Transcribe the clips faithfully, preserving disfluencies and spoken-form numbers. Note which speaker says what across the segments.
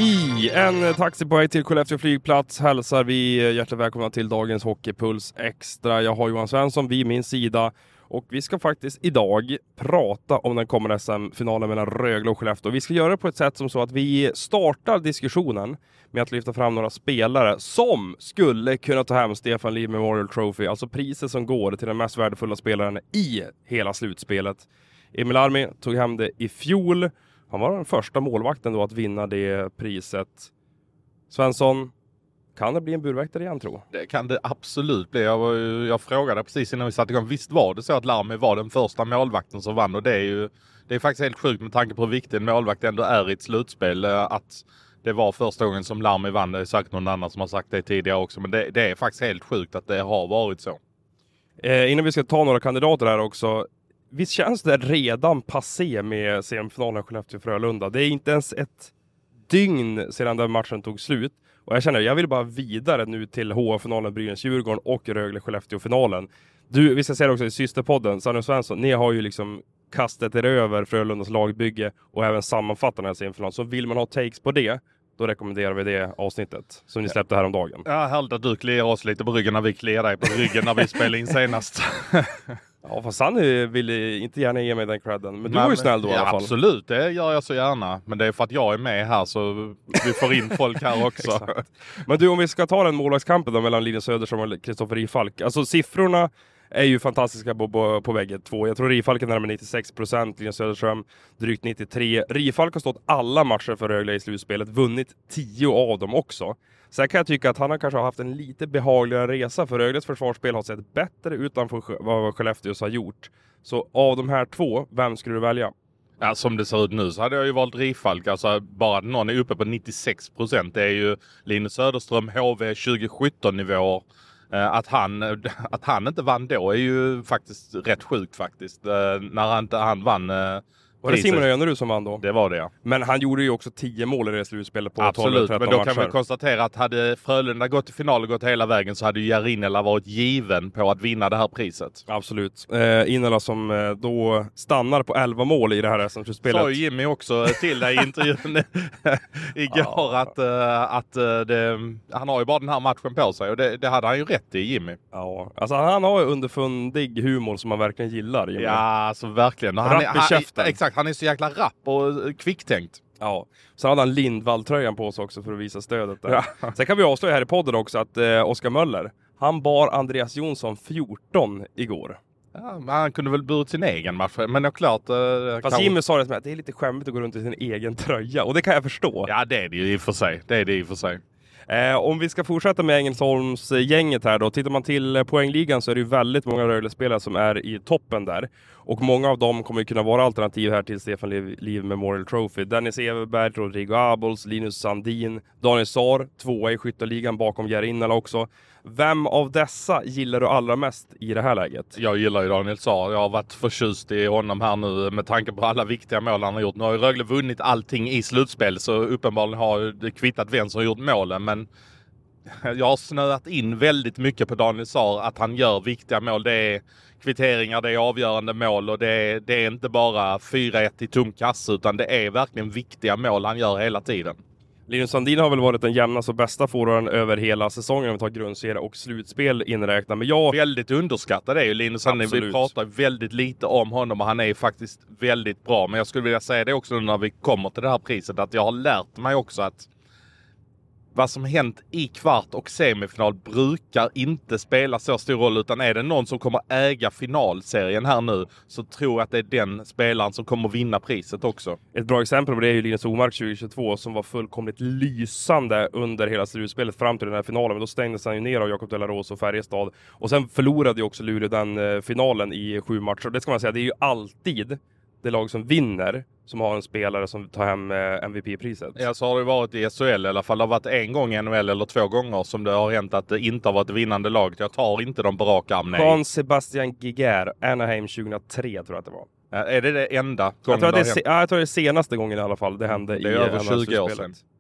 Speaker 1: I en taxi på väg till Skellefteå flygplats hälsar vi hjärtligt välkomna till dagens Hockeypuls Extra. Jag har Johan Svensson vid min sida och vi ska faktiskt idag prata om den kommande S M-finalen mellan Rögle och Skellefteå. Vi ska göra det på ett sätt som så att vi startar diskussionen med att lyfta fram några spelare som skulle kunna ta hem Stefan Liv Memorial Trophy, alltså priset som går till den mest värdefulla spelaren i hela slutspelet. Emil Armi tog hem det i fjol. Han var den första målvakten då att vinna det priset. Svensson, kan det bli en burväktare igen, tror
Speaker 2: Det kan det absolut bli. Jag, var, jag frågade precis innan vi satte igång. Visst var det så att Larmi var den första målvakten som vann? Och det är ju det är faktiskt helt sjukt med tanke på hur viktig en målvakt ändå är i ett slutspel. Att det var första gången som Larmi vann. Det är säkert någon annan som har sagt det tidigare också. Men det, det är faktiskt helt sjukt att det har varit så.
Speaker 1: Eh, innan vi ska ta några kandidater här också. Visst känns det redan passé med semifinalen Skellefteå-Frölunda? Det är inte ens ett dygn sedan den matchen tog slut. Och jag känner, jag vill bara vidare nu till H A-finalen, Brynäs-Djurgården och Rögle-Skellefteå-finalen. Du, vi ska säga det också i systerpodden, Sanne och Svensson, ni har ju liksom kastat er över Frölundas lagbygge och även sammanfattat den här semifinalen. Så vill man ha takes på det, då rekommenderar vi det avsnittet som ni släppte här om dagen.
Speaker 2: Ja, härligt att du kliar oss lite på ryggen när vi kliar dig på ryggen när vi spelade in senast.
Speaker 1: Ja, fast Sanne ville inte gärna ge mig den credden. Men du var ju snäll då
Speaker 2: ja,
Speaker 1: i alla fall.
Speaker 2: Absolut, det gör jag så gärna. Men det är för att jag är med här så vi får in folk här också.
Speaker 1: Men du, om vi ska ta den målvaktskampen då mellan Linus Söderström och Kristoffer Rifalk. Alltså siffrorna är ju fantastiska på, på, på bägge två. Jag tror Rifalk är närmare nittiosex procent, Linus Söderström drygt nittiotre. Rifalk har stått alla matcher för Rögle i slutspelet, vunnit tio av dem också. Sen kan jag tycka att han har kanske haft en lite behagligare resa, för Rögles försvarsspel har sett bättre utanför vad Skellefteå har gjort. Så av de här två, vem skulle du välja?
Speaker 2: Ja, som det ser ut nu så hade jag ju valt Rifalk. Alltså bara att någon är uppe på nittiosex procent. Det är ju Linus Söderström H V tjugo sjutton nivåer. Att han, att han inte vann då är ju faktiskt rätt sjukt faktiskt. När han, han vann...
Speaker 1: Var det Simon Önerud som vann då?
Speaker 2: Det var det, ja.
Speaker 1: Men han gjorde ju också tio mål i det slutspelet på
Speaker 2: absolut,
Speaker 1: tolv tretton
Speaker 2: men då
Speaker 1: matcher.
Speaker 2: kan vi konstatera att hade Frölunda gått till final och gått hela vägen så hade ju Jarinela varit given på att vinna det här priset.
Speaker 1: Absolut. Eh, Inela som eh, då stannar på elva mål i det här S M-slutspelet.
Speaker 2: Sa ju Jimmy också till dig i intervjun igår ja. att, uh, att uh, det, han har ju bara den här matchen på sig och det, det hade han ju rätt i, Jimmy.
Speaker 1: Ja, alltså han har ju underfundig humor som man verkligen gillar, Jimmy.
Speaker 2: Ja, alltså verkligen. Han
Speaker 1: rapp
Speaker 2: är,
Speaker 1: i käften.
Speaker 2: Han, exakt, han är så jäkla rapp och kvicktänkt.
Speaker 1: Ja, så hade han Lindvall-tröjan på sig också för att visa stödet där.
Speaker 2: Ja.
Speaker 1: Sen kan vi avslöja här i podden också att eh, Oskar Möller, han bar Andreas Jonsson fjorton igår.
Speaker 2: Ja, men han kunde väl burit sin egen match, men det är klart... Eh,
Speaker 1: Fast kan... Jimmy sa det som att det är lite skämmigt att gå runt i sin egen tröja, och det kan jag förstå.
Speaker 2: Ja, det är det ju i och för sig. Det är det i och för sig.
Speaker 1: Eh, om vi ska fortsätta med Ängelholms gänget här då. Tittar man till poängligan så är det ju väldigt många Rögle-spelare som är i toppen där. Och många av dem kommer ju kunna vara alternativ här till Stefan Liv, Liv Memorial Trophy. Dennis Everberg, Rodrigo Abols, Linus Sandin, Daniel Saar, tvåa i skytteligan bakom Jarinala också. Vem av dessa gillar du allra mest i det här läget?
Speaker 2: Jag gillar ju Daniel Saar. Jag har varit förtjust i honom här nu med tanke på alla viktiga mål han har gjort. Nu har ju Rögle vunnit allting i slutspel, så uppenbarligen har det kvittat vem som har gjort målen. Men jag har snöat in väldigt mycket på Daniel Saar, att han gör viktiga mål. Det är kvitteringar, det är avgörande mål och det är, det är inte bara fyra ett i tom kasse, utan det är verkligen viktiga mål han gör hela tiden.
Speaker 1: Linus Sandin har väl varit den jämnaste och bästa forwarden över hela säsongen om vi tar grundserie och slutspel inräknat. Men jag...
Speaker 2: Väldigt underskattad är ju Linus Sandin.
Speaker 1: Absolut.
Speaker 2: Vi pratar väldigt lite om honom och han är faktiskt väldigt bra. Men jag skulle vilja säga det också när vi kommer till det här priset, att jag har lärt mig också att vad som hänt i kvart och semifinal brukar inte spela så stor roll, utan är det någon som kommer äga finalserien här nu så tror jag att det är den spelaren som kommer vinna priset också.
Speaker 1: Ett bra exempel på det är ju Linus Omark tjugohundratjugotvå som var fullkomligt lysande under hela slutspelet fram till den här finalen, men då stängdes han ju ner av Jakob de la Rose och Färjestad, och sen förlorade ju också Luleå den eh, finalen i sju matcher. Det ska man säga, det är ju alltid det lag som vinner som har en spelare som tar hem M V P-priset.
Speaker 2: Ja, så har det varit i S H L i alla fall. Det har varit en gång i N H L eller två gånger som det har hänt att det inte har varit vinnande lag. Jag tar inte dem på rak arm, nej.
Speaker 1: Jean-Sébastien Giguère, Anaheim tjugohundratre tror jag att det var.
Speaker 2: Ja, är det det enda gången
Speaker 1: jag tror,
Speaker 2: det
Speaker 1: det är, ja, jag tror det är senaste gången i alla fall det hände.
Speaker 2: Det är
Speaker 1: i
Speaker 2: över tjugo år sedan.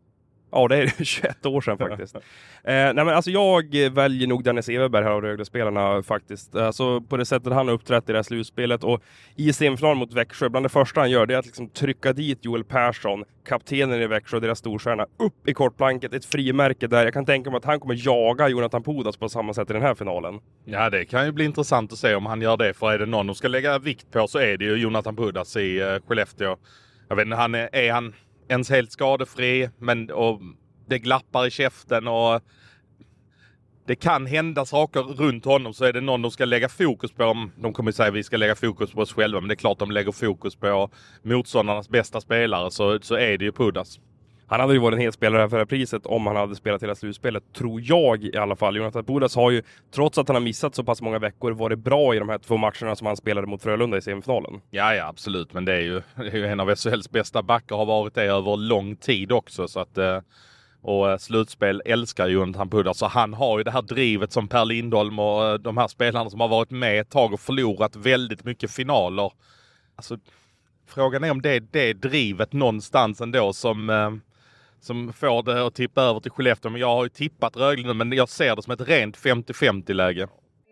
Speaker 1: Ja, det är tjugoett år sedan faktiskt. eh, nej men alltså jag väljer nog Dennis Everberg här av Rögle-spelarna faktiskt. Alltså på det sättet han har uppträtt i det här slutspelet, och i semifinalen mot Växjö, bland det första han gör det är att liksom trycka dit Joel Persson, kaptenen i Växjö och deras storstjärna, upp i kortplanket, ett frimärke där. Jag kan tänka mig att han kommer jaga Jonathan Pudas på samma sätt i den här finalen.
Speaker 2: Ja, det kan ju bli intressant att se om han gör det, för är det någon som ska lägga vikt på så är det ju Jonathan Pudas i uh, Skellefteå. Jag vet inte, han är, är han ens helt skadefri, men och det glappar i käften och det kan hända saker runt honom, så är det någon de ska lägga fokus på. De kommer säga att vi ska lägga fokus på oss själva, men det är klart de lägger fokus på motståndarnas bästa spelare, så, så är det ju Pudas.
Speaker 1: Han hade ju varit en hel spelare för det här priset om han hade spelat hela slutspelet, tror jag i alla fall. Jonathan Pudas har ju, trots att han har missat så pass många veckor, varit bra i de här två matcherna som han spelade mot Frölunda i semifinalen.
Speaker 2: Ja, ja, absolut. Men det är ju, det är ju en av S H L:s bästa backar, har varit det över lång tid också. Så att, och slutspel älskar Jonathan Pudas. Så han har ju det här drivet som Per Lindholm och de här spelarna som har varit med ett tag och förlorat väldigt mycket finaler. Alltså, frågan är om det är det drivet någonstans ändå som... som får det att tippa över till Skellefteå. Men jag har ju tippat Rögle nu, men jag ser det som ett rent femtio femtio läge.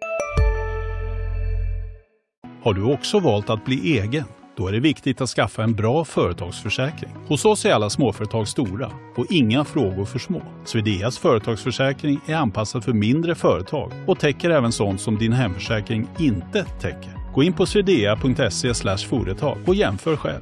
Speaker 3: Har du också valt att bli egen? Då är det viktigt att skaffa en bra företagsförsäkring. Hos oss är alla småföretag stora och inga frågor för små. Swedeas företagsförsäkring är anpassad för mindre företag och täcker även sånt som din hemförsäkring inte täcker. Gå in på swedea punkt se slash företag och jämför själv.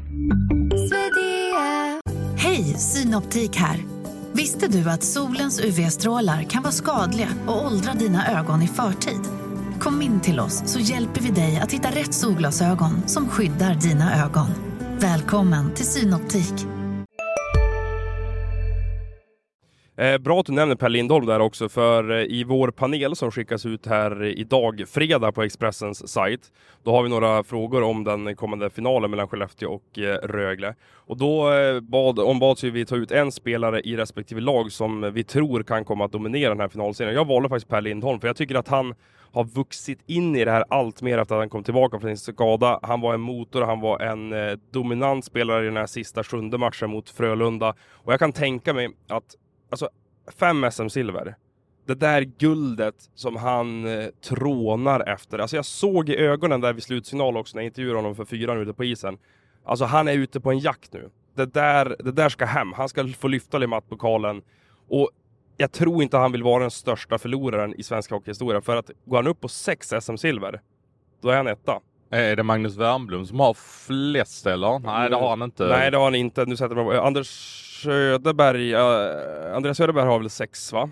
Speaker 4: Hej, Synoptik här. Visste du att solens U V-strålar kan vara skadliga och åldra dina ögon i förtid? Kom in till oss så hjälper vi dig att hitta rätt solglasögon som skyddar dina ögon. Välkommen till Synoptik.
Speaker 1: Eh, bra att du nämner Per Lindholm där också, för eh, i vår panel som skickas ut här idag, fredag på Expressens sajt, då har vi några frågor om den kommande finalen mellan Skellefteå och eh, Rögle. Och då eh, bad, ombads vi ta ut en spelare i respektive lag som vi tror kan komma att dominera den här finalserien. Jag valde faktiskt Per Lindholm, för jag tycker att han har vuxit in i det här allt mer efter att han kom tillbaka från sin skada. Han var en motor, han var en eh, dominant spelare i den här sista sjunde matchen mot Frölunda. Och jag kan tänka mig att alltså, fem S M-silver. Det där guldet som han eh, trånar efter. Alltså jag såg i ögonen där vid slutsignal också när jag intervjuade honom för fyra ute på isen. Alltså han är ute på en jakt nu. Det där, det där ska hem. Han ska få lyfta Limat-pokalen. Och jag tror inte han vill vara den största förloraren i svensk hockeyhistoria. För att går han upp på sex S M-silver, då är han etta.
Speaker 2: Är det Magnus Wernbloom som har flest eller? Nej, det har han inte.
Speaker 1: Nej, det har han inte. Nu sätter man Anders Söderberg. Uh, Andreas Söderberg har väl sex, va?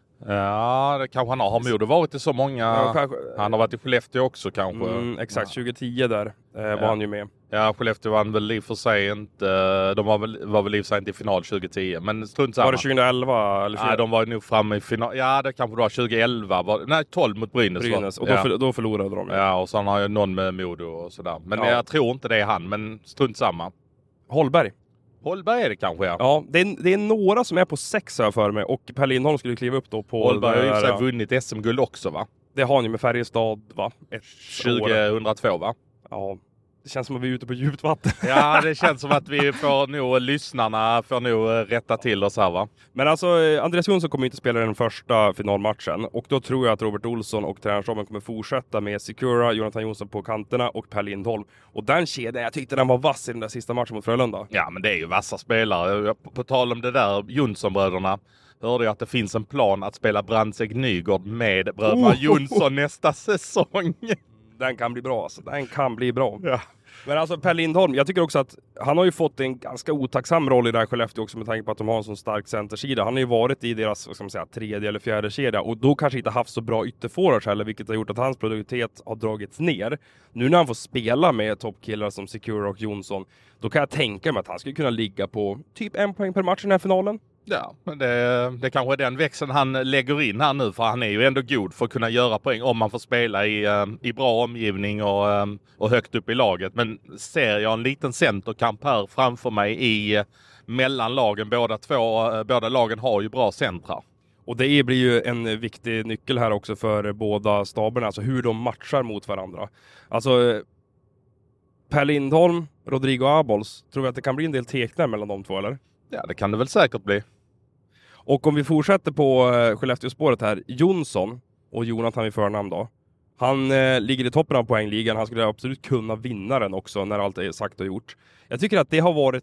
Speaker 2: Ja, det kanske han har. Har Modo varit i så många?
Speaker 1: Ja, kanske,
Speaker 2: han har varit i Skellefteå också kanske.
Speaker 1: Mm, exakt, tjugo tio där eh, var
Speaker 2: ja.
Speaker 1: han ju med.
Speaker 2: Ja, Skellefteå vann väl i för sig inte. De var väl, var väl i för sig inte i final tjugo tio. Men strunt samma.
Speaker 1: Var det tjugo elva? Eller
Speaker 2: nej, de var nog framme i final. Ja, det kanske var tjugo elva. Var, nej, tolv mot Brynäs.
Speaker 1: Brynäs. Och då,
Speaker 2: ja.
Speaker 1: för, då förlorade de.
Speaker 2: Ja, och sen har jag någon med Modo och sådär. Men ja. Jag tror inte det är han. Men strunt samma.
Speaker 1: Holberg.
Speaker 2: Holberg är det kanske, ja.
Speaker 1: Ja, det är, det är några som är på sex här för mig. Och Per Lindholm skulle kliva upp då på...
Speaker 2: Holberg har ju
Speaker 1: där,
Speaker 2: sig vunnit S M-guld också, va?
Speaker 1: Det har han ju med Färjestad, va? Ett
Speaker 2: tjugohundratvå, va?
Speaker 1: Ja, det känns som att vi är ute på djupt vatten.
Speaker 2: Ja, det känns som att vi får nog, lyssnarna får nog rätta till oss här, va?
Speaker 1: Men alltså, Andreas Jonsson kommer inte spela den första finalmatchen. Och då tror jag att Robert Olsson och tränarstaben kommer fortsätta med Sikura, Jonathan Jonsson på kanterna och Per Lindholm. Och den kedjan, jag tyckte den var vass i den där sista matchen mot Frölunda.
Speaker 2: Ja, men det är ju vassa spelare. På, på tal om det där, Jonsson-bröderna, hörde jag att det finns en plan att spela Brandsäck Nygård med bröderna oh! Jonsson nästa säsong.
Speaker 1: Den kan bli bra, alltså. Den kan bli bra.
Speaker 2: Ja.
Speaker 1: Men alltså Per Lindholm, jag tycker också att han har ju fått en ganska otacksam roll i det här Skellefteå också med tanke på att de har en sån stark centersida. Han har ju varit i deras, vad ska man säga, tredje eller fjärde kedja och då kanske inte haft så bra ytterforwards heller, vilket har gjort att hans produktivitet har dragits ner. Nu när han får spela med toppkillar som Sikura och Jonsson, då kan jag tänka mig att han skulle kunna ligga på typ en poäng per match i den här finalen.
Speaker 2: Ja, men det, det kanske är den växeln han lägger in här nu, för han är ju ändå god för att kunna göra poäng om man får spela i, i bra omgivning och, och högt upp i laget. Men ser jag en liten centerkamp här framför mig i mellanlagen, båda, två, båda lagen har ju bra centrar.
Speaker 1: Och det blir ju en viktig nyckel här också för båda staberna, alltså hur de matchar mot varandra. Alltså Per Lindholm, Rodrigo Abols, tror vi att det kan bli en del teknar mellan de två, eller?
Speaker 2: Ja, det kan det väl säkert bli.
Speaker 1: Och om vi fortsätter på eh, Skellefteå-spåret här, Jonsson och Jonathan i förnamn då. Han eh, ligger i toppen av poängligan. Han skulle absolut kunna vinna den också när allt är sagt och gjort. Jag tycker att det har varit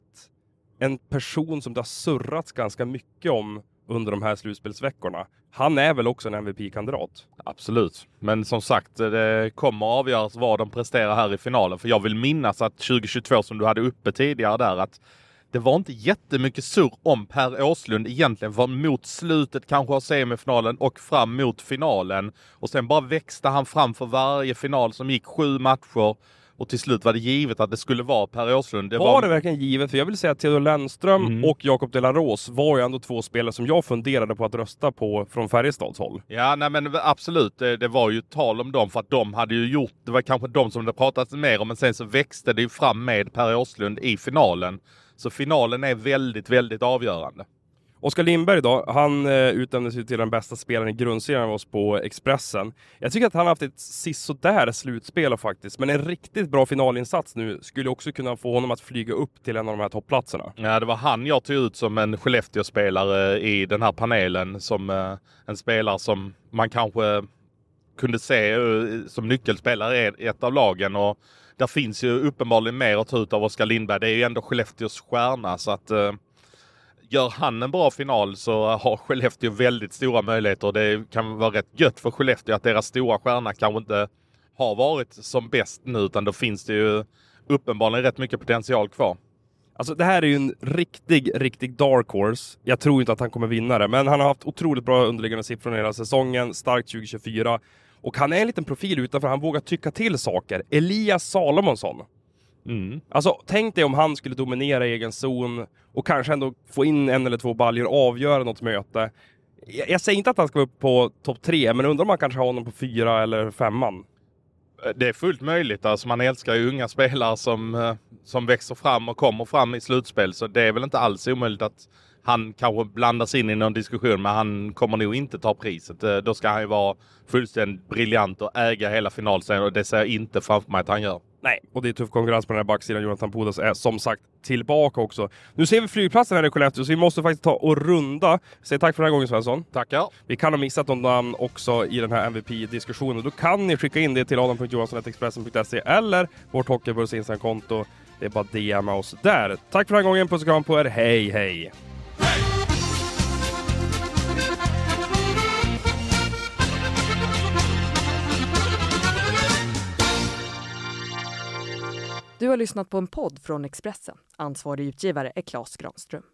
Speaker 1: en person som det har surrats ganska mycket om under de här slutspelsveckorna. Han är väl också en M V P-kandidat?
Speaker 2: Absolut. Men som sagt, det kommer avgöras vad de presterar här i finalen. För jag vill minnas att tjugohundratjugotvå, som du hade uppe tidigare där, att det var inte jättemycket surr om Per Åslund egentligen. Var mot slutet kanske av semifinalen och fram mot finalen. Och sen bara växte han fram för varje final som gick sju matcher. Och till slut var det givet att det skulle vara Per Åslund. Det
Speaker 1: var,
Speaker 2: var
Speaker 1: det verkligen givet? För jag vill säga att Theodor Lennström mm. och Jakob de la Rose var ju ändå två spelare som jag funderade på att rösta på från Färjestads håll.
Speaker 2: Ja, nej men absolut. Det, det var ju tal om dem för att de hade ju gjort, det var kanske de som det pratades mer om, men sen så växte det ju fram med Per Åslund i finalen. Så finalen är väldigt, väldigt avgörande.
Speaker 1: Oskar Lindberg då, han eh, utnämndes ju till den bästa spelaren i grundserien av oss på Expressen. Jag tycker att han har haft ett sisådär slutspel faktiskt, men en riktigt bra finalinsats nu skulle också kunna få honom att flyga upp till en av de här toppplatserna.
Speaker 2: Ja, det var han jag tog ut som en Skellefteå-spelare i den här panelen, som eh, en spelare som man kanske kunde se eh, som nyckelspelare i ett av lagen, och där finns ju uppenbarligen mer att ta ut av Oskar Lindberg. Det är ju ändå Skellefteås stjärna, så att eh, gör han en bra final så har Skellefteå väldigt stora möjligheter. Det kan vara rätt gött för Skellefteå att deras stora stjärna kanske inte har varit som bäst nu, utan då finns det ju uppenbarligen rätt mycket potential kvar.
Speaker 1: Alltså det här är ju en riktig, riktig dark horse. Jag tror inte att han kommer vinna det, men han har haft otroligt bra underliggande siffror hela säsongen, starkt tjugo tjugofyra. Och han är en liten profil utanför, han vågar tycka till saker. Elias Salomonsson. Mm. Alltså tänk dig om han skulle dominera egen zon och kanske ändå få in en eller två baljor och avgöra något möte. Jag, jag säger inte att han ska vara upp på topp tre, men undrar om man kanske har honom på fyra eller femman.
Speaker 2: Det är fullt möjligt. Alltså man älskar ju unga spelare som, som växer fram och kommer fram i slutspel, så det är väl inte alls omöjligt att han kanske blandas in i någon diskussion, men han kommer nog inte ta priset. Då ska han ju vara fullständigt briljant och äga hela finalserien, och det ser jag inte framför mig att han gör.
Speaker 1: Nej, och det är tuff konkurrens på den här backsidan. Jonathan Pudas är som sagt tillbaka också. Nu ser vi flygplatsen här i Skellefteå, så vi måste faktiskt ta och runda. Säg tack för den här gången, Svensson.
Speaker 2: Tackar.
Speaker 1: Vi kan ha missat någon namn också i den här M V P-diskussionen. Då kan ni skicka in det till adam punkt johansson snabel-a expressen punkt se eller vårt Hockeypuls Instagram-konto. Det är bara D M oss där. Tack för den här gången. Puss och kram på er. Hej, hej!
Speaker 5: Du har lyssnat på en podd från Expressen. Ansvarig utgivare är Claes Granström.